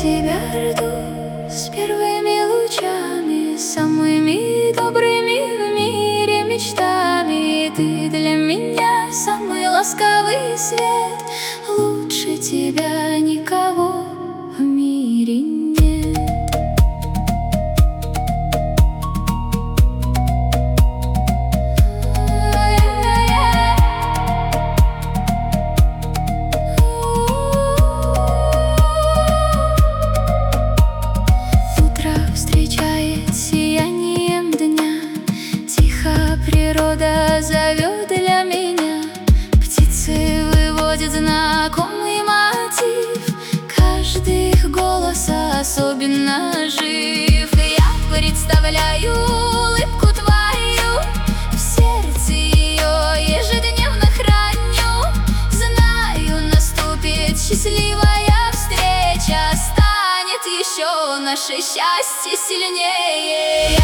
тебя жду с первыми лучами, самыми добрыми в мире мечтами. Ты для меня самый ласковый свет, лучше тебя никого в мире нет. Природа зовет для меня, птицы выводят знакомый мотив, каждый их голос особенно жив. Я представляю улыбку твою, в сердце ее ежедневно храню. Знаю, наступит счастливая встреча, станет еще наше счастье сильнее.